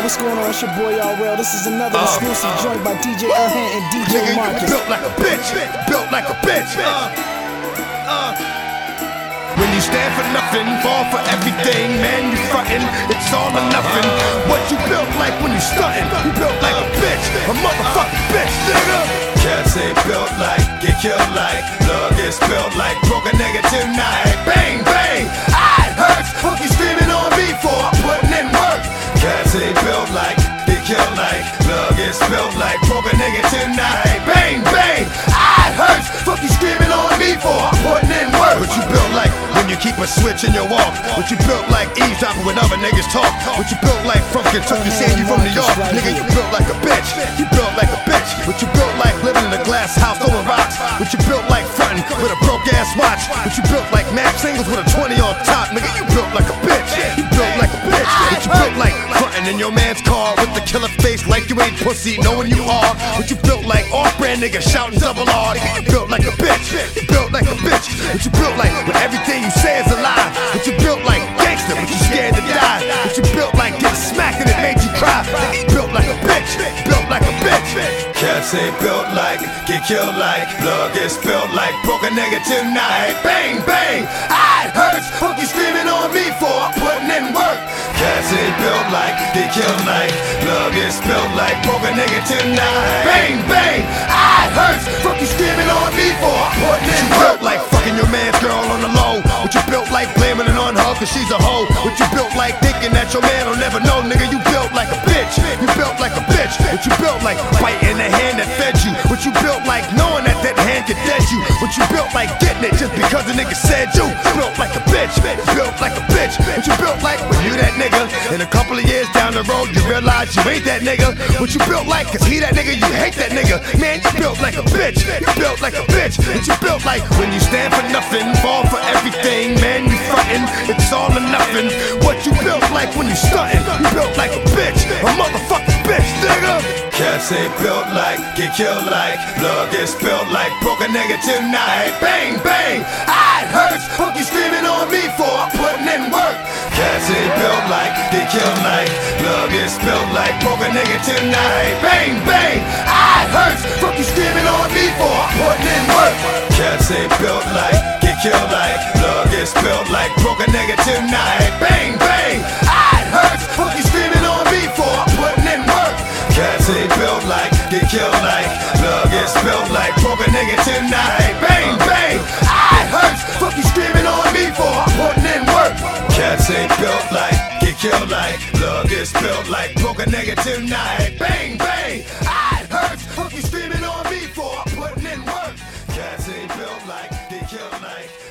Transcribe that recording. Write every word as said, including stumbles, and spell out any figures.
what's going on? It's your boy R L. This is another uh, exclusive uh, joint by D J Erhan and D J nigga, Marcus. You built like a bitch, built like a bitch. Uh, uh. When you stand for nothing, fall for everything, man, you frontin', it's all or nothing. What you built like when you stuntin', you built like a bitch, a motherfucking bitch, nigga. Cats ain't built like, get killed like, love gets built like, broke a nigga tonight. Bang, bang, I hurts, fuck you screaming on me for putting in work. Cats ain't built like, get killed like, love gets built like, broke a nigga tonight. Bang, bang, I hurts, fuck you screaming on me for putting in work. What you built like when you keep a switch in your walk? What you built like eavesdropping when other niggas talk? What you built like from Kentucky, saying you from New York? Nigga, you built like a bitch, you built like a bitch. What you built like living in a glass house throwing rocks? What you built like frontin' with a broke ass watch? What you built like map singles with a twenty on top? Nigga, you built like a bitch, you built like a bitch. What you built like frontin' in your man's car with the killer face like you ain't pussy, knowing you are. What you built like off-brand nigga shouting double R? Nigga, you built like a bitch, you built like a bitch. What you built like when everything you say is a lie? What you built like gangster, but you scared to die? What you built like get smacked and it made you cry? Nigga, you built like a bitch, built like a bitch. Cats ain't built like, get killed like, blood gets spilled like, broke a nigga tonight. Bang, bang, I hurts, fuck you screaming on me for putting in work. Cats ain't built like, get killed like, blood gets spilled like, broke a nigga tonight. Bang, bang, I hurts, fuck you screaming on me for putting in work. Like fucking your man's girl on the low. What you built like blaming it on her cause she's a hoe. What you built like thinking that your man will never know. Nigga, you built like a bitch, you built like a bitch. What you built like biting the hand that fed you. What you built like knowing that that hand could dead you. What you built like getting it just because the nigga said you. Built like a bitch, built like a bitch. What you built like when you that nigga. In a couple of years down the road you realize you ain't that nigga. What you built like cause he that nigga, you hate that nigga. Man, you built like a bitch, you built like a bitch. What you built like when you stand for nothing, fall for everything, man, you frontin', it's all or nothing. What you built like when you stuntin', you built like a bitch, a motherfucking bitch, nigga. Cats ain't built like, get killed like, blood gets spilled like, broke a nigga tonight. Bang, bang, I hurts, fuck you screaming on me for putting in work. Cats ain't built like, get killed like, blood gets spilled like, broke a nigga tonight. Bang, bang, I hurts, fuck you screaming on me for putting in work. Cats ain't built like, get killed like, blood gets spilled like, broke a nigga tonight. Bang, bang, I hurts, fuck you screaming on me for putting in work. Cats ain't built like, get killed like, blood gets spilled like, broke a nigga tonight. Bang, bang, I hurts, fuck you screaming on me for putting in work. Cats ain't built like, get killed like, blood gets spilled like, broke a nigga tonight. Bang, bang, I hurts, fuck you screaming on me for putting in work. Cats ain't built like, get killed like.